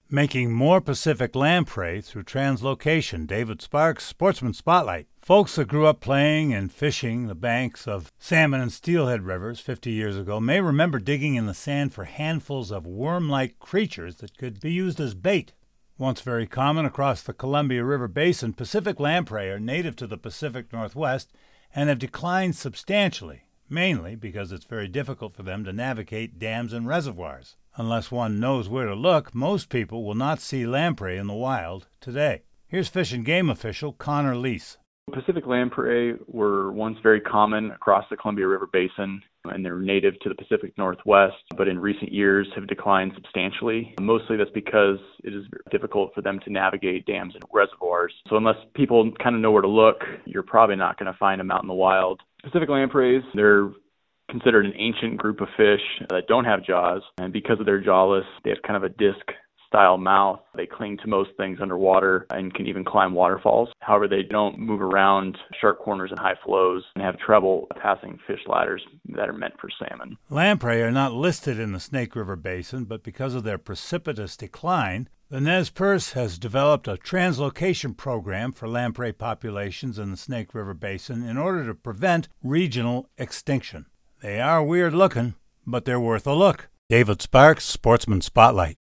making more Pacific lamprey through translocation. David Sparks, Sportsman Spotlight. Folks that grew up playing and fishing the banks of Salmon and Steelhead rivers 50 years ago may remember digging in the sand for handfuls of worm-like creatures that could be used as bait. Once very common across the Columbia River Basin, Pacific lamprey are native to the Pacific Northwest and have declined substantially, mainly because it's very difficult for them to navigate dams and reservoirs. Unless one knows where to look, most people will not see lamprey in the wild today. Here's Fish and Game official Connor Lease. Pacific lamprey were once very common across the Columbia River Basin, and they're native to the Pacific Northwest, but in recent years have declined substantially. Mostly that's because it is very difficult for them to navigate dams and reservoirs. So unless people kind of know where to look, you're probably not going to find them out in the wild. Pacific lampreys, they're considered an ancient group of fish that don't have jaws, and because of their jawless, they have kind of a disc-style mouth. They cling to most things underwater and can even climb waterfalls. However, they don't move around sharp corners and high flows and have trouble passing fish ladders that are meant for salmon. Lamprey are not listed in the Snake River Basin, but because of their precipitous decline, the Nez Perce has developed a translocation program for lamprey populations in the Snake River Basin in order to prevent regional extinction. They are weird looking, but they're worth a look. David Sparks, Sportsman Spotlight.